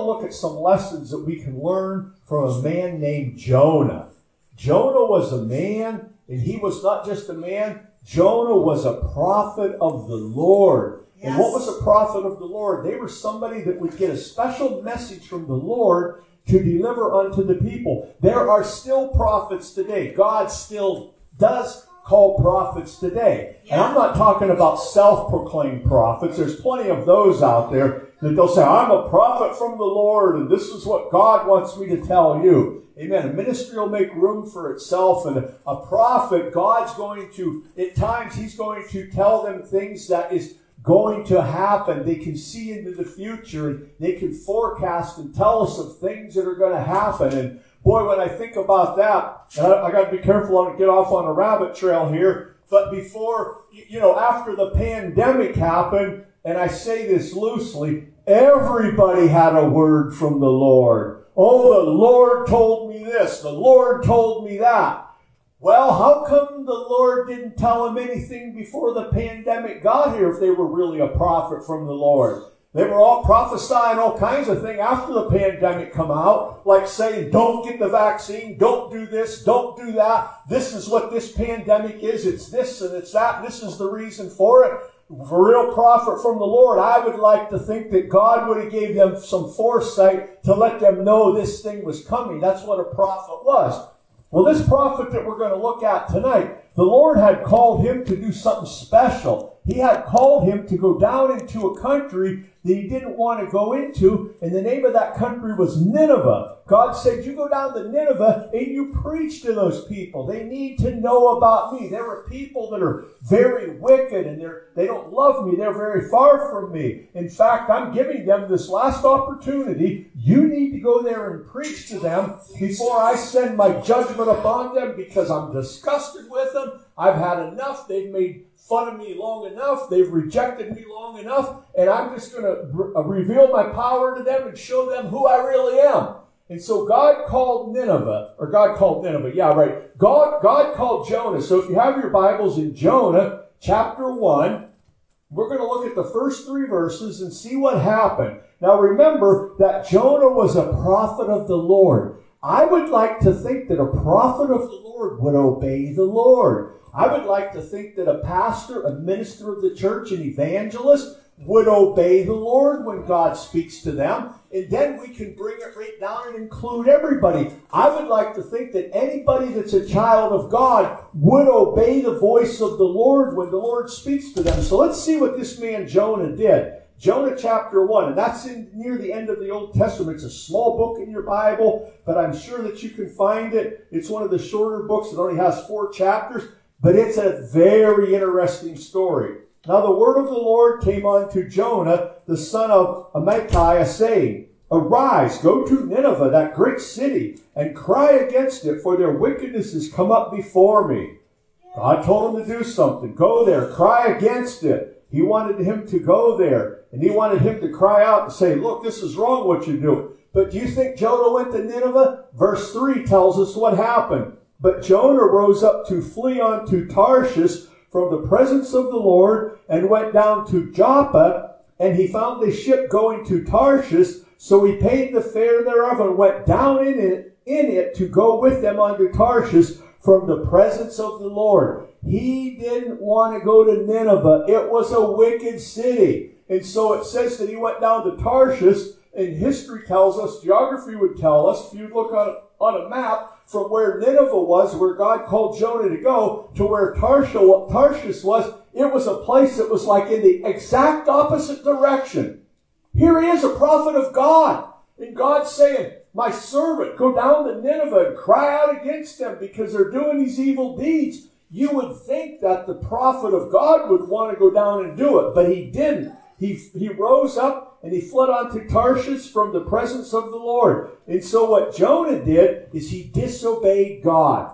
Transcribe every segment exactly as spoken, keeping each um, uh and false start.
to look at some lessons that we can learn from a man named Jonah. Jonah was a man, and he was not just a man. Jonah was a prophet of the Lord. Yes. And what was a prophet of the Lord? They were somebody that would get a special message from the Lord to deliver unto the people. There are still prophets today. God still does call prophets today. Yeah. And I'm not talking about self-proclaimed prophets. There's plenty of those out there that they'll say, I'm a prophet from the Lord, and this is what God wants me to tell you. Amen. A ministry will make room for itself, and a, a prophet, God's going to, at times, he's going to tell them things that is going to happen. They can see into the future, and they can forecast and tell us of things that are going to happen. And boy, when I think about that, and I, I got to be careful I don't get off on a rabbit trail here, but before, you know, after the pandemic happened, and I say this loosely, everybody had a word from the Lord. Oh, the Lord told me this. The Lord told me that. Well, how come the Lord didn't tell them anything before the pandemic got here if they were really a prophet from the Lord? They were all prophesying all kinds of things after the pandemic come out, like saying, don't get the vaccine, don't do this, don't do that. This is what this pandemic is. It's this and it's that. And this is the reason for it. For a real prophet from the Lord, I would like to think that God would have gave them some foresight to let them know this thing was coming. That's what a prophet was. Well, this prophet that we're going to look at tonight, the Lord had called him to do something special. He had called him to go down into a country that he didn't want to go into, and the name of that country was Nineveh. God said, you go down to Nineveh and you preach to those people. They need to know about me. There are people that are very wicked and they're, they don't love me. They're very far from me. In fact, I'm giving them this last opportunity. You need to go there and preach to them before I send my judgment upon them, because I'm disgusted with them. I've had enough. They've made fun of me long enough. They've rejected me long enough. And I'm just going to re- reveal my power to them and show them who I really am. And so God called Nineveh, or God called Nineveh, yeah, right. God, God called Jonah. So if you have your Bibles in Jonah chapter one, we're going to look at the first three verses and see what happened. Now remember that Jonah was a prophet of the Lord. I would like to think that a prophet of the Lord would obey the Lord. I would like to think that a pastor, a minister of the church, an evangelist would obey the Lord when God speaks to them. And then we can bring it right down and include everybody. I would like to think that anybody that's a child of God would obey the voice of the Lord when the Lord speaks to them. So let's see what this man Jonah did. Jonah chapter one, and that's in near the end of the Old Testament. It's a small book in your Bible, but I'm sure that you can find it. It's one of the shorter books. It only has four chapters, but it's a very interesting story. Now the word of the Lord came unto Jonah, the son of Amittai, saying, Arise, go to Nineveh, that great city, and cry against it, for their wickedness has come up before me. God told him to do something. Go there, cry against it. He wanted him to go there, and he wanted him to cry out and say, look, this is wrong what you're doing. But do you think Jonah went to Nineveh? Verse three tells us what happened. But Jonah rose up to flee unto Tarshish from the presence of the Lord, and went down to Joppa, and he found a ship going to Tarshish. So he paid the fare thereof, and went down in it, in it to go with them unto Tarshish from the presence of the Lord. He didn't want to go to Nineveh. It was a wicked city. And so it says that he went down to Tarshish, and history tells us, geography would tell us, if you look on, on a map, from where Nineveh was, where God called Jonah to go, to where Tarshish was, it was a place that was like in the exact opposite direction. Here he is, a prophet of God. And God's saying, my servant, go down to Nineveh and cry out against them because they're doing these evil deeds. You would think that the prophet of God would want to go down and do it, but he didn't. He, he rose up and he fled unto Tarshish from the presence of the Lord. And so what Jonah did is he disobeyed God.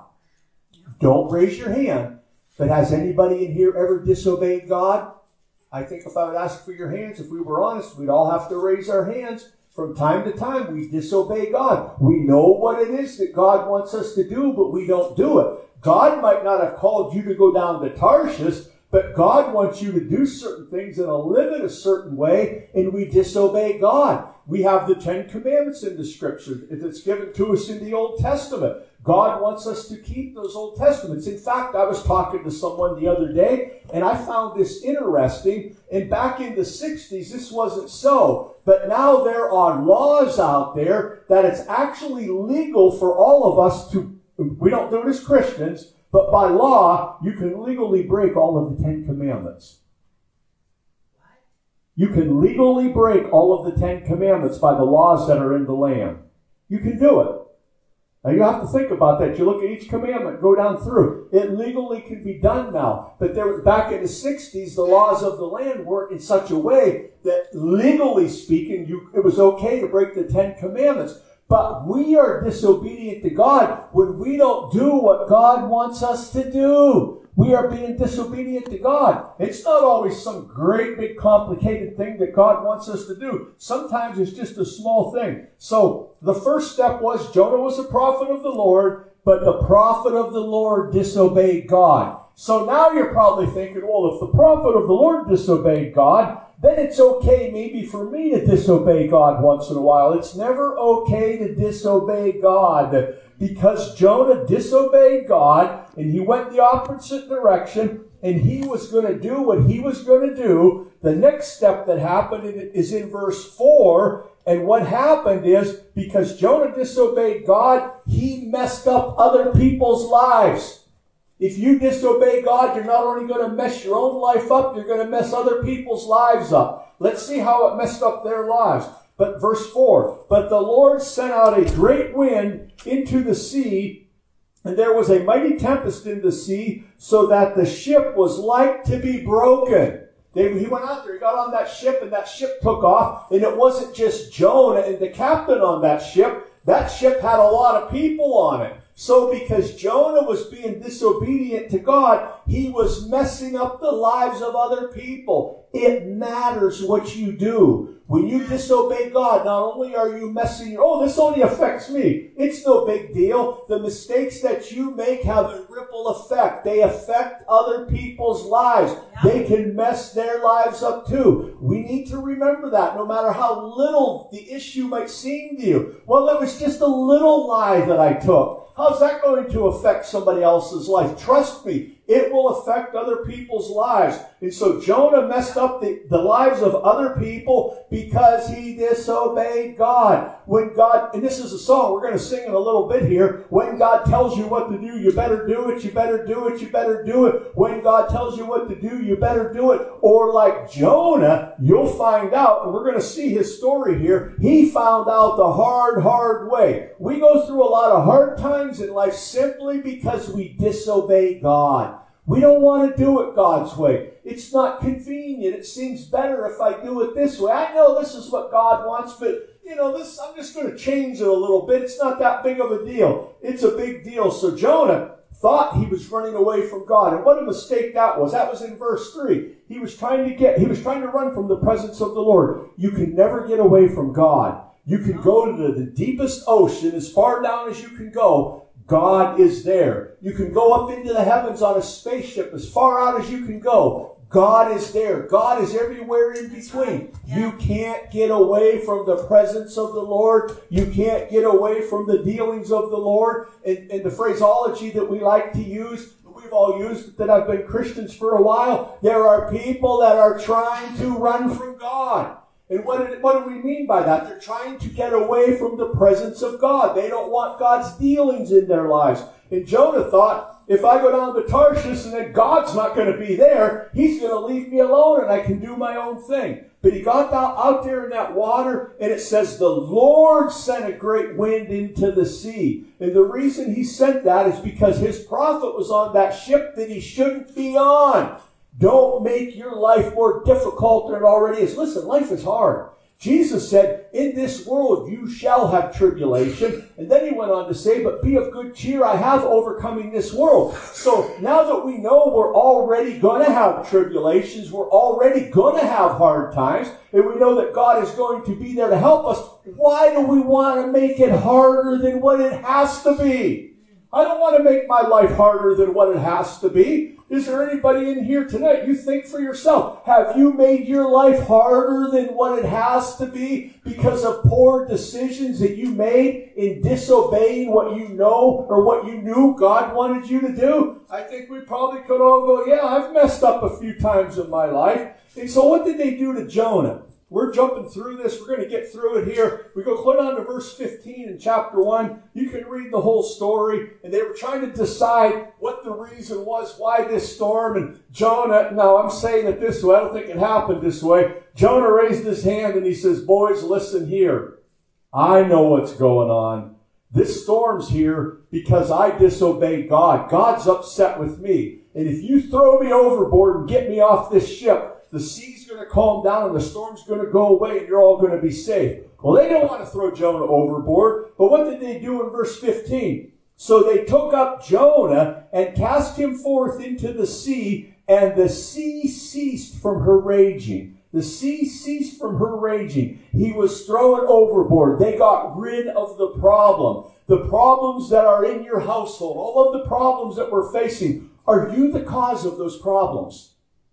Don't raise your hand, but has anybody in here ever disobeyed God? I think if I would ask for your hands, if we were honest, we'd all have to raise our hands. From time to time, we disobey God. We know what it is that God wants us to do, but we don't do it. God might not have called you to go down to Tarshish, but God wants you to do certain things and to live in a certain way, and we disobey God. We have the Ten Commandments in the Scripture that's given to us in the Old Testament. God wants us to keep those Old Testaments. In fact, I was talking to someone the other day, and I found this interesting. And back in the sixties, this wasn't so. But now there are laws out there that it's actually legal for all of us to, we don't do it as Christians, but by law, you can legally break all of the Ten Commandments. You can legally break all of the Ten Commandments by the laws that are in the land. You can do it. Now you have to think about that. You look at each commandment, go down through. It legally can be done now. But there, back in the sixties, the laws of the land weren't in such a way that legally speaking, you, it was okay to break the Ten Commandments. But we are disobedient to God when we don't do what God wants us to do. We are being disobedient to God. It's not always some great big complicated thing that God wants us to do. Sometimes it's just a small thing. So the first step was Jonah was a prophet of the Lord, but the prophet of the Lord disobeyed God. So now you're probably thinking, well, if the prophet of the Lord disobeyed God, then it's okay maybe for me to disobey God once in a while. It's never okay to disobey God, because Jonah disobeyed God and he went the opposite direction and he was going to do what he was going to do. The next step that happened is in verse four. And what happened is, because Jonah disobeyed God, he messed up other people's lives. If you disobey God, you're not only going to mess your own life up, you're going to mess other people's lives up. Let's see how it messed up their lives. But verse four, but the Lord sent out a great wind into the sea, and there was a mighty tempest in the sea, so that the ship was like to be broken. They, he went out there, he got on that ship, and that ship took off, and it wasn't just Jonah and the captain on that ship. That ship had a lot of people on it. So because Jonah was being disobedient to God, he was messing up the lives of other people. It matters what you do. When you disobey God, not only are you messing your, oh, this only affects me. It's no big deal. The mistakes that you make have a ripple effect. They affect other people's lives. They can mess their lives up too. We need to remember that, no matter how little the issue might seem to you. Well, it was just a little lie that I took. How's that going to affect somebody else's life? Trust me, it will affect other people's lives. And so Jonah messed up the, the lives of other people because he disobeyed God. When God, and this is a song we're going to sing in a little bit here. When God tells you what to do, you better do it, you better do it, you better do it. When God tells you what to do, you better do it. Or like Jonah, you'll find out, and we're going to see his story here, he found out the hard, hard way. We go through a lot of hard times in life simply because we disobey God. We don't want to do it God's way. It's not convenient. It seems better if I do it this way. I know this is what God wants, but you know, this, I'm just going to change it a little bit. It's not that big of a deal. It's a big deal. So Jonah thought he was running away from God. And what a mistake that was. That was in verse three. He was trying to get, he was trying to run from the presence of the Lord. You can never get away from God. You can go to the, the deepest ocean, as far down as you can go. God is there. You can go up into the heavens on a spaceship, as far out as you can go. God is there. God is everywhere in between. Yeah. You can't get away from the presence of the Lord. You can't get away from the dealings of the Lord. And, and the phraseology that we like to use, we've all used that have been Christians for a while, there are people that are trying to run from God. And what, did, what do we mean by that? They're trying to get away from the presence of God. They don't want God's dealings in their lives. And Jonah thought, if I go down to Tarshish and then God's not going to be there, he's going to leave me alone and I can do my own thing. But he got out, out there in that water, and it says the Lord sent a great wind into the sea. And the reason he sent that is because his prophet was on that ship that he shouldn't be on. Don't make your life more difficult than it already is. Listen, life is hard. Jesus said, in this world you shall have tribulation. And then he went on to say, but be of good cheer, I have overcoming this world. So now that we know we're already going to have tribulations, we're already going to have hard times, and we know that God is going to be there to help us, why do we want to make it harder than what it has to be? I don't want to make my life harder than what it has to be. Is there anybody in here tonight? You think for yourself. Have you made your life harder than what it has to be because of poor decisions that you made in disobeying what you know or what you knew God wanted you to do? I think we probably could all go, yeah, I've messed up a few times in my life. And so what did they do to Jonah? We're jumping through this. We're going to get through it here. We go clear down to verse fifteen in chapter one. You can read the whole story. And they were trying to decide what the reason was, why this storm. And Jonah, now I'm saying it this way. I don't think it happened this way. Jonah raised his hand and he says, boys, listen here. I know what's going on. This storm's here because I disobeyed God. God's upset with me. And if you throw me overboard and get me off this ship, the sea's going to calm down and the storm's going to go away and you're all going to be safe. Well, they didn't want to throw Jonah overboard, but what did they do in verse fifteen? So they took up Jonah and cast him forth into the sea, and the sea ceased from her raging. The sea ceased from her raging. He was thrown overboard. They got rid of the problem. The problems that are in your household, all of the problems that we're facing, are you the cause of those problems?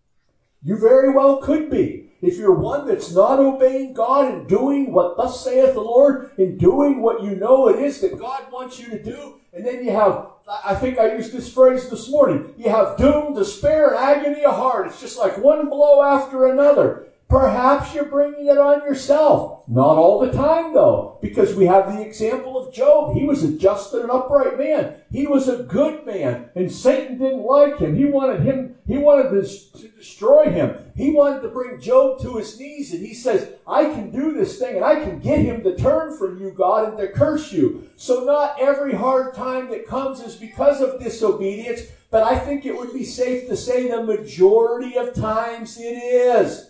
You very well could be. If you're one that's not obeying God and doing what thus saith the Lord, and doing what you know it is that God wants you to do, and then you have, I think I used this phrase this morning, you have doom, despair, and agony of heart. It's just like one blow after another. Perhaps you're bringing it on yourself. Not all the time, though, because we have the example of Job. He was a just and an upright man. He was a good man, and Satan didn't like him. He wanted him, he wanted to, to destroy him. He wanted to bring Job to his knees, and he says, I can do this thing, and I can get him to turn from you, God, and to curse you. So not every hard time that comes is because of disobedience, but I think it would be safe to say the majority of times it is.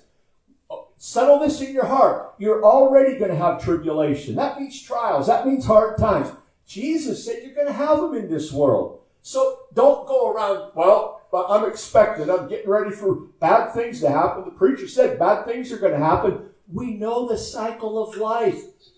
Settle this in your heart. You're already going to have tribulation. That means trials. That means hard times. Jesus said you're going to have them in this world. So don't go around, well, I'm expecting, I'm getting ready for bad things to happen. The preacher said bad things are going to happen. We know the cycle of life.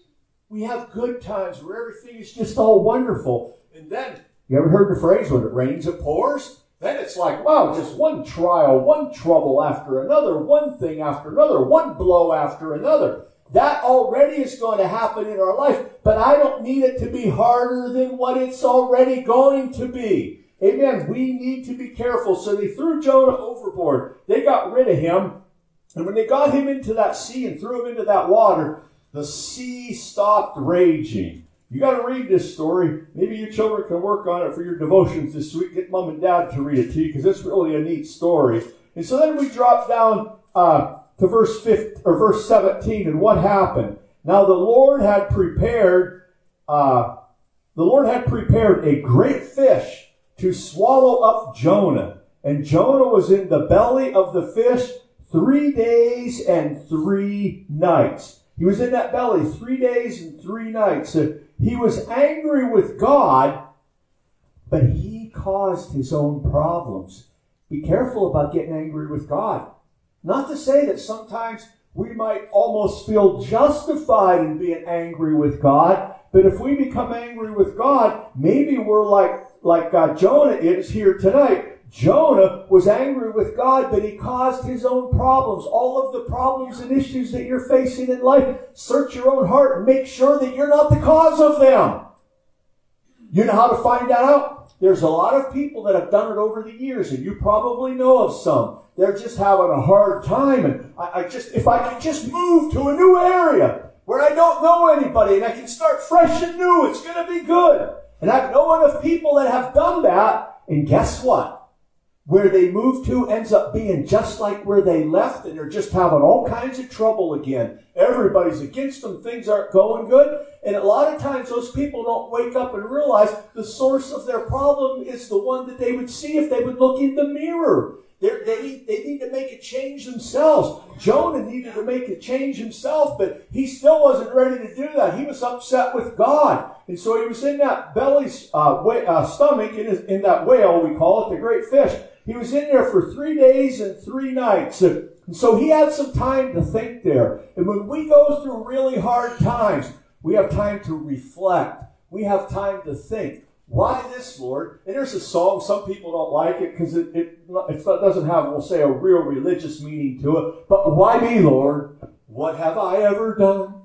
We have good times where everything is just all wonderful. And then, you ever heard the phrase, when it rains, it pours? Then it's like, wow, just one trial, one trouble after another, one thing after another, one blow after another. That already is going to happen in our life, but I don't need it to be harder than what it's already going to be. Amen. We need to be careful. So they threw Jonah overboard. They got rid of him. And when they got him into that sea and threw him into that water, the sea stopped raging. You got to read this story. Maybe your children can work on it for your devotions this week. Get mom and dad to read it to you because it's really a neat story. And so then we drop down uh, to verse fifteen or verse seventeen, and what happened? Now the Lord had prepared, uh, the Lord had prepared a great fish to swallow up Jonah, and Jonah was in the belly of the fish three days and three nights. He was in that belly three days and three nights. So he was angry with God, but he caused his own problems. Be careful about getting angry with God. Not to say that sometimes we might almost feel justified in being angry with God, but if we become angry with God, maybe we're like, like uh, Jonah is here tonight. Jonah was angry with God, but he caused his own problems. All of the problems and issues that you're facing in life, search your own heart and make sure that you're not the cause of them. You know how to find that out? There's a lot of people that have done it over the years, and you probably know of some. They're just having a hard time, and I, I just, if I could just move to a new area where I don't know anybody and I can start fresh and new, it's going to be good. And I've known of people that have done that, and guess what? Where they move to ends up being just like where they left, and they're just having all kinds of trouble again. Everybody's against them. Things aren't going good. And a lot of times those people don't wake up and realize the source of their problem is the one that they would see if they would look in the mirror. They're, they need, they need to make a change themselves. Jonah needed to make a change himself, but he still wasn't ready to do that. He was upset with God. And so he was in that belly's uh, wh- uh, stomach, in, his, in that whale, we call it, the great fish. He was in there for three days and three nights. And so he had some time to think there. And when we go through really hard times, we have time to reflect. We have time to think. Why this, Lord? And there's a song, some people don't like it because it, it, it doesn't have, we'll say, a real religious meaning to it. But why me, Lord? What have I ever done?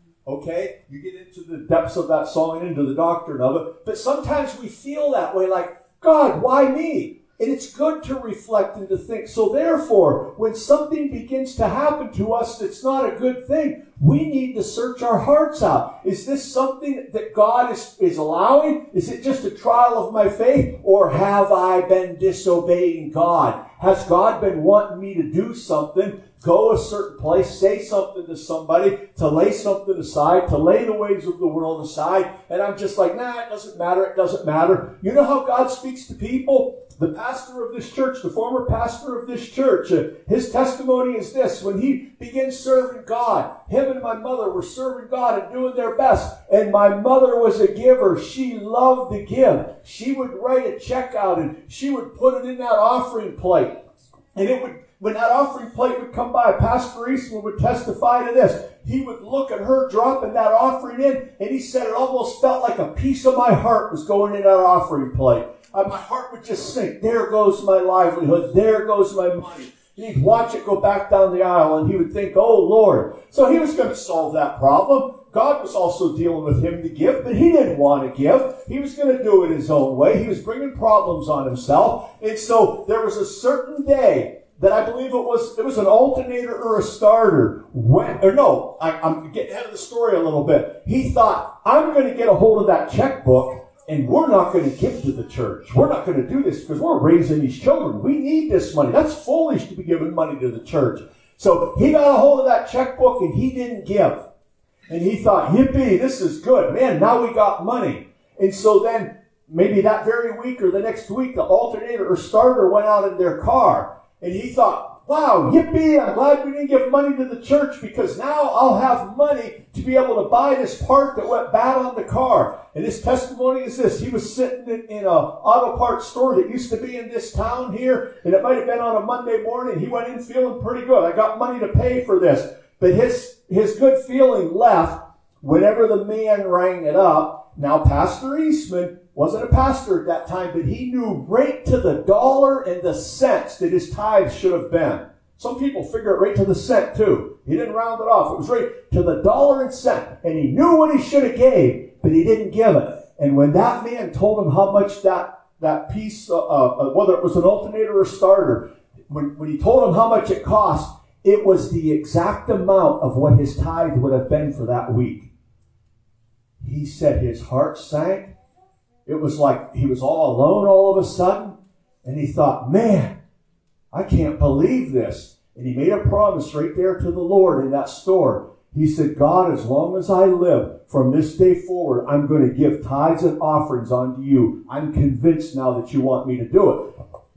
Okay? You get into the depths of that song and into the doctrine of it. But sometimes we feel that way, like, God, why me? And it's good to reflect and to think. So therefore, when something begins to happen to us that's not a good thing, we need to search our hearts out. Is this something that God is, is allowing? Is it just a trial of my faith? Or have I been disobeying God? Has God been wanting me to do something, go a certain place, say something to somebody, to lay something aside, to lay the ways of the world aside, and I'm just like, nah, it doesn't matter, it doesn't matter. You know how God speaks to people? The pastor of this church, the former pastor of this church, uh, his testimony is this. When he began serving God, him and my mother were serving God and doing their best. And my mother was a giver. She loved to give. She would write a check out and she would put it in that offering plate. And it would, when that offering plate would come by, Pastor Eastman would testify to this. He would look at her dropping that offering in, and he said it almost felt like a piece of my heart was going in that offering plate. Uh, my heart would just sink. There goes my livelihood. There goes my money. And he'd watch it go back down the aisle, and he would think, oh, Lord. So he was going to solve that problem. God was also dealing with him to give, but he didn't want to give. He was going to do it his own way. He was bringing problems on himself. And so there was a certain day that I believe it was it was an alternator or a starter. When, or no, I, I'm getting ahead of the story a little bit. He thought, I'm going to get a hold of that checkbook, and we're not going to give to the church. We're not going to do this because we're raising these children. We need this money. That's foolish to be giving money to the church. So he got a hold of that checkbook, and he didn't give. And he thought, yippee, this is good. Man, now we got money. And so then, maybe that very week or the next week, the alternator or starter went out in their car. And he thought, wow, yippee, I'm glad we didn't give money to the church because now I'll have money to be able to buy this part that went bad on the car. And his testimony is this. He was sitting in, in an auto parts store that used to be in this town here, and it might have been on a Monday morning. He went in feeling pretty good. I got money to pay for this. But his, his good feeling left whenever the man rang it up. Now, Pastor Eastman wasn't a pastor at that time, but he knew right to the dollar and the cents that his tithes should have been. Some people figure it right to the cent, too. He didn't round it off. It was right to the dollar and cent. And he knew what he should have gave, but he didn't give it. And when that man told him how much that, that piece, uh, uh, whether it was an alternator or starter, when, when he told him how much it cost, it was the exact amount of what his tithe would have been for that week. He said his heart sank. It was like he was all alone all of a sudden. And he thought, man, I can't believe this. And he made a promise right there to the Lord in that store. He said, God, as long as I live, from this day forward, I'm going to give tithes and offerings unto you. I'm convinced now that you want me to do it.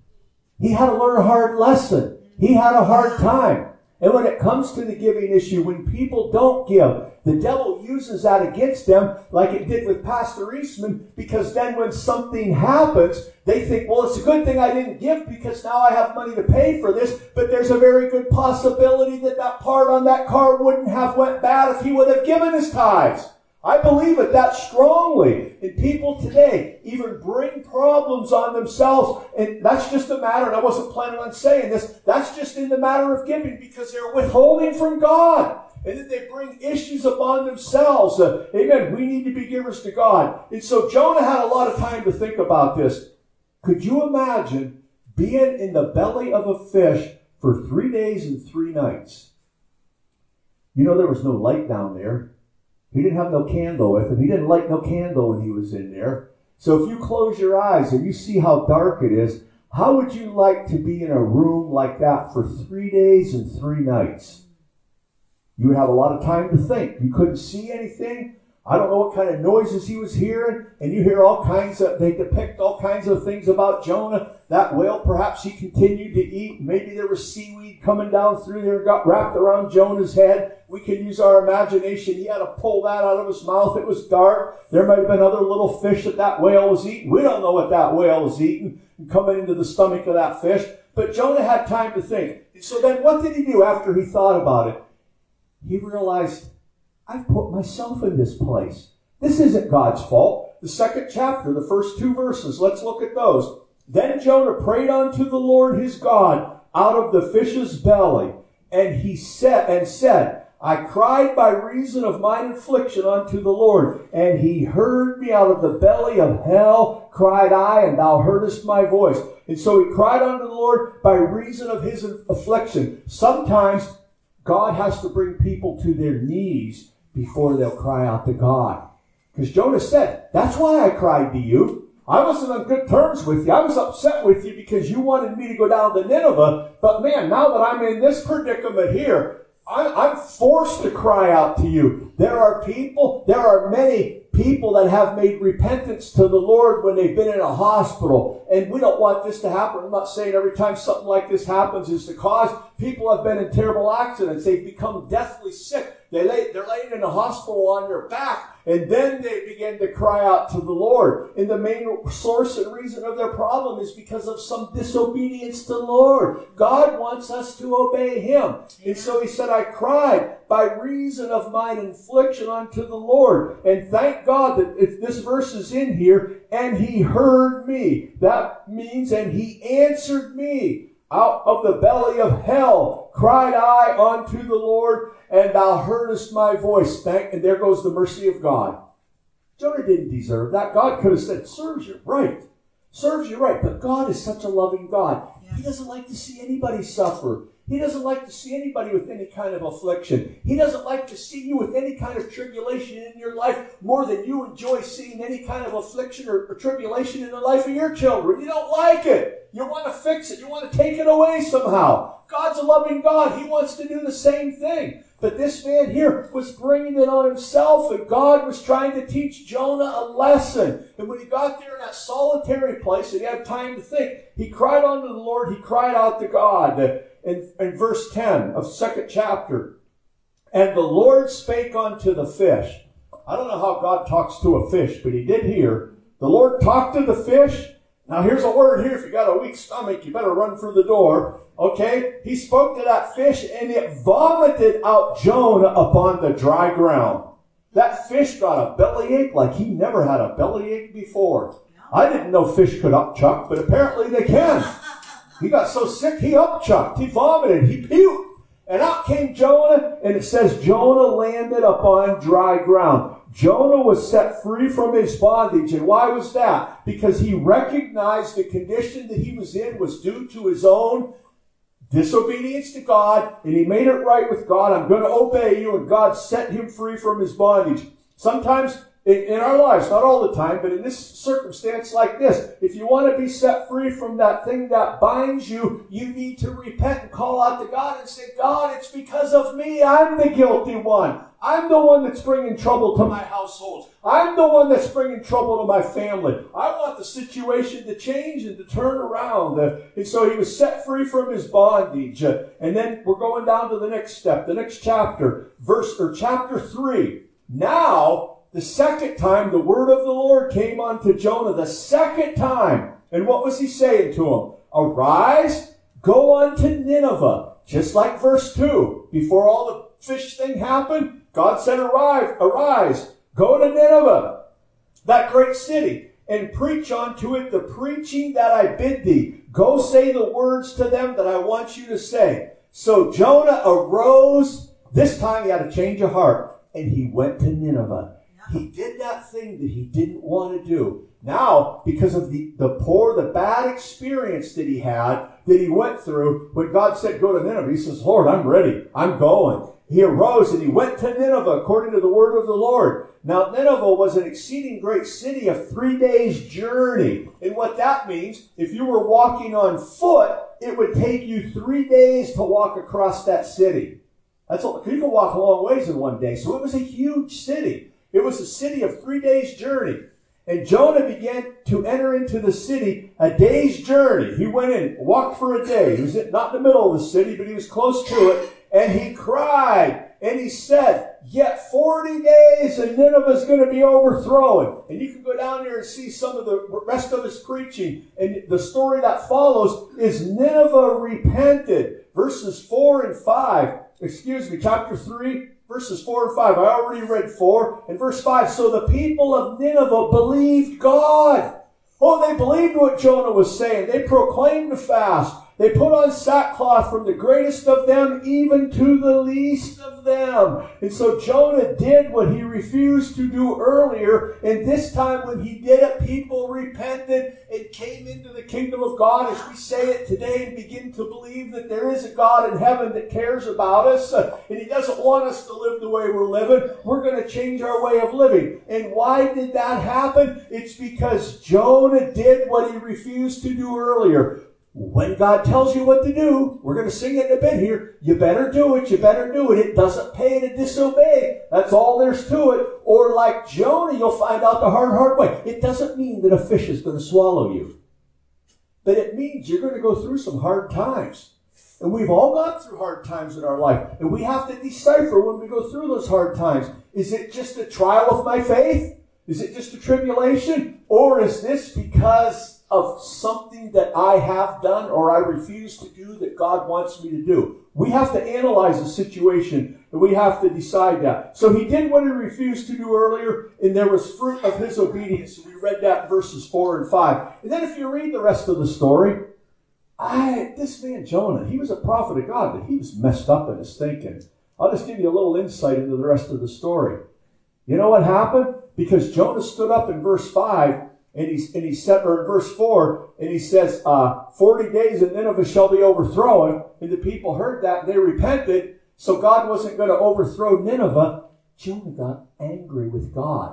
He had to learn a hard lesson. He had a hard time. And when it comes to the giving issue, when people don't give, the devil uses that against them like it did with Pastor Eastman, because then when something happens, they think, well, it's a good thing I didn't give because now I have money to pay for this, but there's a very good possibility that that part on that car wouldn't have went bad if he would have given his tithes. I believe it that strongly. And people today even bring problems on themselves. And that's just a matter, and I wasn't planning on saying this, that's just in the matter of giving because they're withholding from God. And then they bring issues upon themselves. Uh, amen. We need to be givers to God. And so Jonah had a lot of time to think about this. Could you imagine being in the belly of a fish for three days and three nights? You know, there was no light down there. He didn't have no candle with him. He didn't light no candle when he was in there. So if you close your eyes and you see how dark it is, how would you like to be in a room like that for three days and three nights? You would have a lot of time to think. You couldn't see anything. I don't know what kind of noises he was hearing. And you hear all kinds of, they depict all kinds of things about Jonah. That whale, perhaps he continued to eat. Maybe there was seaweed coming down through there and got wrapped around Jonah's head. We can use our imagination. He had to pull that out of his mouth. It was dark. There might have been other little fish that that whale was eating. We don't know what that whale was eating and coming into the stomach of that fish. But Jonah had time to think. And so then what did he do after he thought about it? He realized, I've put myself in this place. This isn't God's fault. the second chapter, the first two verses. Let's look at those. Then Jonah prayed unto the Lord his God out of the fish's belly, and he said, and said, I cried by reason of mine affliction unto the Lord, and he heard me out of the belly of hell, cried I, and thou heardest my voice. And so he cried unto the Lord by reason of his affliction. Sometimes God has to bring people to their knees before they'll cry out to God. Because Jonah said, that's why I cried to you. I wasn't on good terms with you. I was upset with you because you wanted me to go down to Nineveh. But man, now that I'm in this predicament here, I'm forced to cry out to you. There are people, there are many people that have made repentance to the Lord when they've been in a hospital. And we don't want this to happen. I'm not saying every time something like this happens is the cause. People have been in terrible accidents. They've become deathly sick. They lay, they're laying in the hospital on their back, and then they begin to cry out to the Lord. And the main source and reason of their problem is because of some disobedience to the Lord. God wants us to obey Him. And so He said, I cried by reason of mine affliction unto the Lord. And thank God that if this verse is in here, and He heard me. That means, and He answered me. Out of the belly of hell cried I unto the Lord, and thou heardest my voice. Thank, and there goes the mercy of God. Jonah didn't deserve that. God could have said, serves you right. Serves you right. But God is such a loving God. He doesn't like to see anybody suffer. He doesn't like to see anybody with any kind of affliction. He doesn't like to see you with any kind of tribulation in your life more than you enjoy seeing any kind of affliction or, or tribulation in the life of your children. You don't like it. You want to fix it. You want to take it away somehow. God's a loving God. He wants to do the same thing. But this man here was bringing it on himself, and God was trying to teach Jonah a lesson. And when he got there in that solitary place and he had time to think, he cried unto the Lord, he cried out to God. In, in verse ten of second chapter, and the Lord spake unto the fish. I don't know how God talks to a fish, but He did here. The Lord talked to the fish. Now here's a word here. If you got a weak stomach, you better run for the door. Okay? He spoke to that fish, and it vomited out Jonah upon the dry ground. That fish got a bellyache like he never had a bellyache before. I didn't know fish could upchuck, but apparently they can. He got so sick, he upchucked, he vomited, he puked. And out came Jonah, and it says Jonah landed upon dry ground. Jonah was set free from his bondage. And why was that? Because he recognized the condition that he was in was due to his own disobedience to God, and he made it right with God. I'm going to obey you, and God set him free from his bondage. Sometimes in our lives, not all the time, but in this circumstance like this, if you want to be set free from that thing that binds you, you need to repent and call out to God and say, God, it's because of me. I'm the guilty one. I'm the one that's bringing trouble to my household. I'm the one that's bringing trouble to my family. I want the situation to change and to turn around. And so he was set free from his bondage. And then we're going down to the next step, the next chapter, verse or chapter three. Now, the second time the word of the Lord came unto Jonah, the second time. And what was he saying to him? Arise, go unto Nineveh. Just like verse two. Before all the fish thing happened, God said, arise, arise, go to Nineveh, that great city, and preach unto it the preaching that I bid thee. Go say the words to them that I want you to say. So Jonah arose. This time he had a change of heart, and he went to Nineveh. He did that thing that he didn't want to do. Now, because of the, the poor, the bad experience that he had, that he went through, when God said, go to Nineveh, he says, Lord, I'm ready. I'm going. He arose and he went to Nineveh according to the word of the Lord. Now, Nineveh was an exceeding great city of three days' journey. And what that means, if you were walking on foot, it would take you three days to walk across that city. That's all. You can walk a long ways in one day. So it was a huge city. It was a city of three days' journey. And Jonah began to enter into the city a day's journey. He went in, walked for a day. He was not in the middle of the city, but he was close to it. And he cried, and he said, yet forty days and Nineveh's going to be overthrown. And you can go down there and see some of the rest of his preaching. And the story that follows is Nineveh repented. Verses four and five, excuse me, chapter three, Verses four and five. I already read four. And verse five. So the people of Nineveh believed God. Oh, they believed what Jonah was saying. They proclaimed the fast. They put on sackcloth from the greatest of them even to the least of them. And so Jonah did what he refused to do earlier. And this time when he did it, people repented and came into the kingdom of God, as we say it today, and begin to believe that there is a God in heaven that cares about us. Uh, and he doesn't want us to live the way we're living. We're going to change our way of living. And why did that happen? It's because Jonah did what he refused to do earlier. When God tells you what to do, we're going to sing it in a bit here, you better do it, you better do it. It doesn't pay to disobey. That's all there's to it. Or like Jonah, you'll find out the hard, hard way. It doesn't mean that a fish is going to swallow you. But it means you're going to go through some hard times. And we've all gone through hard times in our life. And we have to decipher when we go through those hard times. Is it just a trial of my faith? Is it just a tribulation? Or is this because of something that I have done or I refuse to do that God wants me to do? We have to analyze the situation and we have to decide that. So he did what he refused to do earlier, and there was fruit of his obedience. We read that in verses four and five. And then if you read the rest of the story, I, this man Jonah, he was a prophet of God, but he was messed up in his thinking. I'll just give you a little insight into the rest of the story. You know what happened? Because Jonah stood up in verse five, and he, and he said, or in verse four, and he says, uh, forty days and Nineveh shall be overthrown. And the people heard that, and they repented. So God wasn't going to overthrow Nineveh. Jonah got angry with God.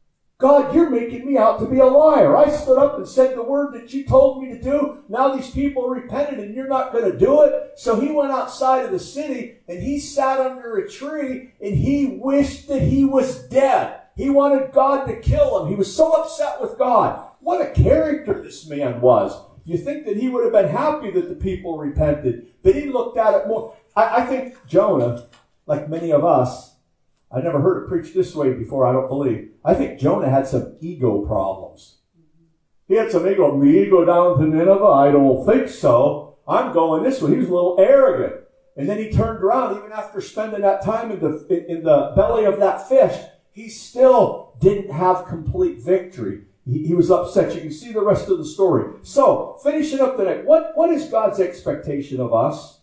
God, you're making me out to be a liar. I stood up and said the word that you told me to do. Now these people repented and you're not going to do it. So he went outside of the city and he sat under a tree and he wished that he was dead. He wanted God to kill him. He was so upset with God. What a character this man was. You think that he would have been happy that the people repented. But he looked at it more. I, I think Jonah, like many of us, I never heard it preached this way before, I don't believe. I think Jonah had some ego problems. He had some ego. Me go down to Nineveh? I don't think so. I'm going this way. He was a little arrogant. And then he turned around, even after spending that time in the, in the belly of that fish, he still didn't have complete victory. He, he was upset. You can see the rest of the story. So, finishing up tonight, what, what is God's expectation of us?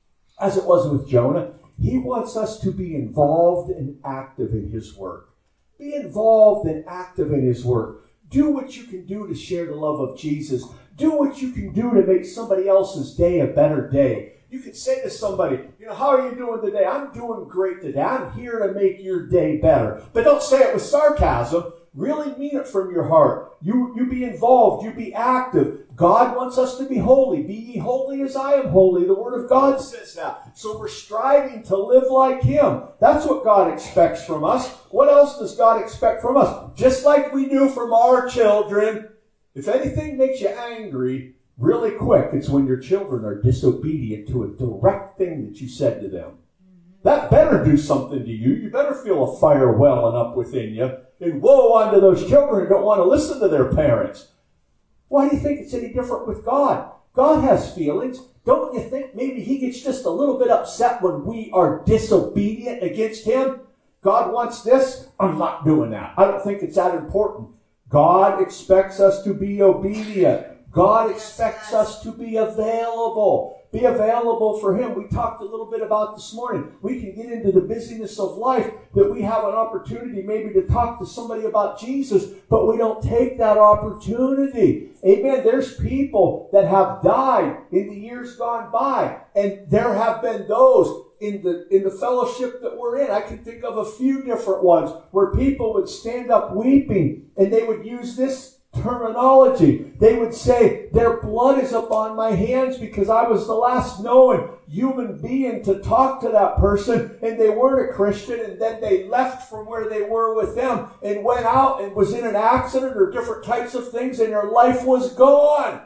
As it was with Jonah, he wants us to be involved and active in his work. Be involved and active in his work. Do what you can do to share the love of Jesus. Do what you can do to make somebody else's day a better day. You can say to somebody, you know, how are you doing today? I'm doing great today. I'm here to make your day better. But don't say it with sarcasm. Really mean it from your heart. You, you be involved. You be active. God wants us to be holy. Be ye holy as I am holy. The Word of God says that. So we're striving to live like Him. That's what God expects from us. What else does God expect from us? Just like we do from our children. If anything makes you angry really quick, it's when your children are disobedient to a direct thing that you said to them. That better do something to you. You better feel a fire welling up within you. And woe unto those children who don't want to listen to their parents. Why do you think it's any different with God? God has feelings. Don't you think maybe He gets just a little bit upset when we are disobedient against Him? God wants this. I'm not doing that. I don't think it's that important. God expects us to be obedient. God expects us to be available. Be available for Him. We talked a little bit about this morning. We can get into the busyness of life that we have an opportunity maybe to talk to somebody about Jesus, but we don't take that opportunity. Amen. There's people that have died in the years gone by, and there have been those in the in the fellowship that we're in. I can think of a few different ones where people would stand up weeping, and they would use this terminology. They would say, their blood is upon my hands because I was the last known human being to talk to that person, and they weren't a Christian, and then they left from where they were with them and went out and was in an accident or different types of things, and their life was gone.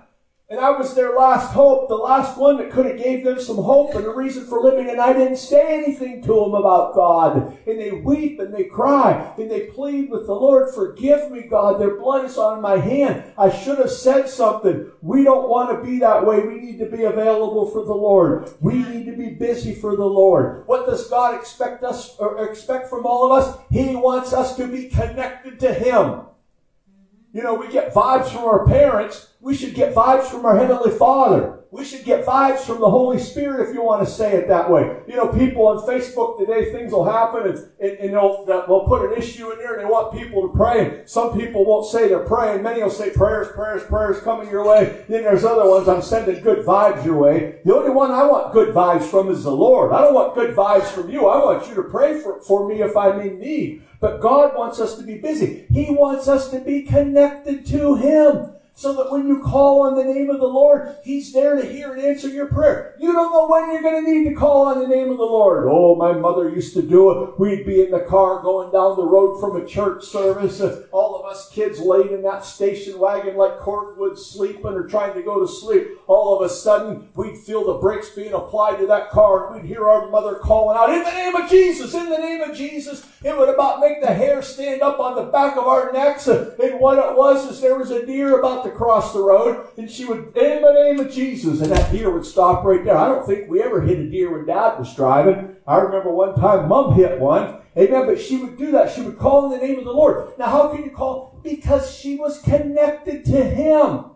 And I was their last hope, the last one that could have gave them some hope and a reason for living. And I didn't say anything to them about God. And they weep and they cry and they plead with the Lord, forgive me, God. Their blood is on my hand. I should have said something. We don't want to be that way. We need to be available for the Lord. We need to be busy for the Lord. What does God expect us or expect from all of us? He wants us to be connected to Him. You know, we get vibes from our parents. We should get vibes from our Heavenly Father. We should get vibes from the Holy Spirit, if you want to say it that way. You know, people on Facebook today, things will happen and, and, and they'll, they'll put an issue in there and they want people to pray. And some people won't say they're praying. Many will say prayers, prayers, prayers coming your way. Then there's other ones, I'm sending good vibes your way. The only one I want good vibes from is the Lord. I don't want good vibes from you. I want you to pray for, for me if I'm in need. But God wants us to be busy. He wants us to be connected to Him. So that when you call on the name of the Lord, He's there to hear and answer your prayer. You don't know when you're going to need to call on the name of the Lord. Oh, my mother used to do it. We'd be in the car going down the road from a church service. Uh, all of us kids laid in that station wagon like cordwood sleeping or trying to go to sleep. All of a sudden, we'd feel the brakes being applied to that car. And we'd hear our mother calling out, in the name of Jesus, in the name of Jesus. It would about make the hair stand up on the back of our necks. Uh, and what it was is there was a deer about to cross the road, and she would, in the name of Jesus, and that deer would stop right there. I don't think we ever hit a deer when Dad was driving. I remember one time Mom hit one. Amen. But she would do that. She would call in the name of the Lord. Now, how can you call? Because she was connected to Him.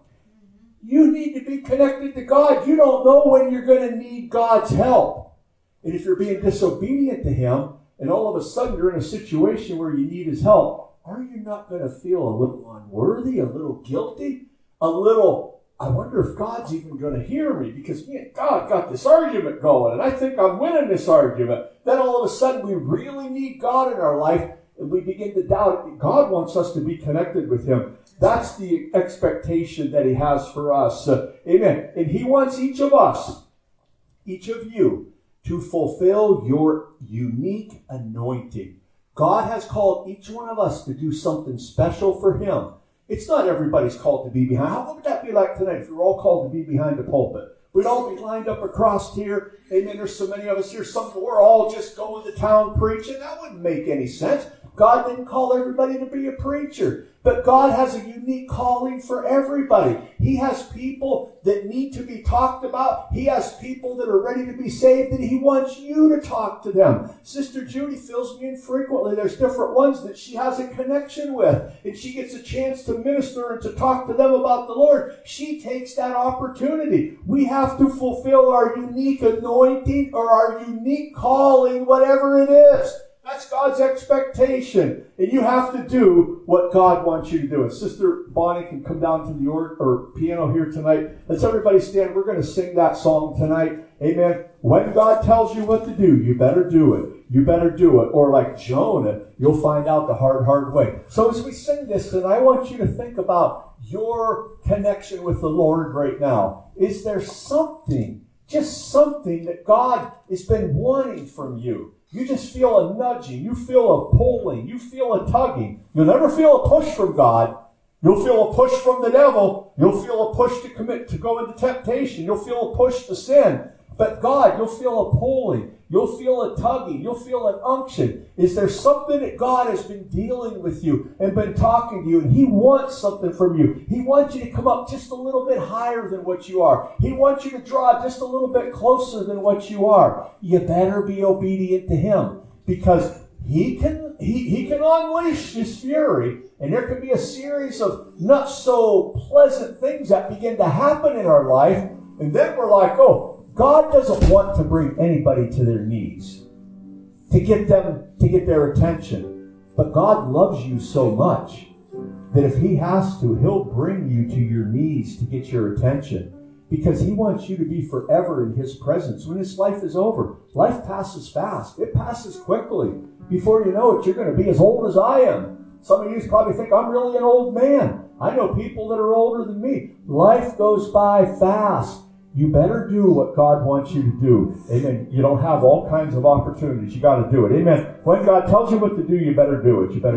You need to be connected to God. You don't know when you're going to need God's help. And if you're being disobedient to Him, and all of a sudden you're in a situation where you need His help, are you not going to feel a little unworthy, a little guilty, a little, I wonder if God's even going to hear me because me and God got this argument going and I think I'm winning this argument. Then all of a sudden we really need God in our life and we begin to doubt it. God wants us to be connected with Him. That's the expectation that He has for us. Uh, amen. And He wants each of us, each of you, to fulfill your unique anointing. God has called each one of us to do something special for Him. It's not everybody's called to be behind. How would that be like tonight if we were all called to be behind the pulpit? We'd all be lined up across here. Amen. There's so many of us here. Some we're all just going to town preaching. That wouldn't make any sense. God didn't call everybody to be a preacher. But God has a unique calling for everybody. He has people that need to be talked about. He has people that are ready to be saved, and He wants you to talk to them. Sister Judy fills me in frequently. There's different ones that she has a connection with, and she gets a chance to minister and to talk to them about the Lord. She takes that opportunity. We have to fulfill our unique anointing or our unique calling, whatever it is. That's God's expectation. And you have to do what God wants you to do. And Sister Bonnie can come down to the or, or piano here tonight. Let's everybody stand. We're going to sing that song tonight. Amen. When God tells you what to do, you better do it. You better do it. Or like Jonah, you'll find out the hard, hard way. So as we sing this, then I want you to think about your connection with the Lord right now. Is there something, just something that God has been wanting from you? You just feel a nudging. You feel a pulling. You feel a tugging. You'll never feel a push from God. You'll feel a push from the devil. You'll feel a push to commit, to go into temptation. You'll feel a push to sin. But God, you'll feel a pulling. You'll feel a tugging. You'll feel an unction. Is there something that God has been dealing with you and been talking to you, and He wants something from you? He wants you to come up just a little bit higher than what you are. He wants you to draw just a little bit closer than what you are. You better be obedient to Him, because He can he, he can unleash His fury, and there can be a series of not so pleasant things that begin to happen in our life, and then we're like, oh, God doesn't want to bring anybody to their knees, to get them, to get their attention. But God loves you so much that if He has to, He'll bring you to your knees to get your attention, because He wants you to be forever in His presence. When this life is over, life passes fast. It passes quickly. Before you know it, you're going to be as old as I am. Some of you probably think I'm really an old man. I know people that are older than me. Life goes by fast. You better do what God wants you to do. Amen. You don't have all kinds of opportunities. You got to do it. Amen. When God tells you what to do, you better do it. You better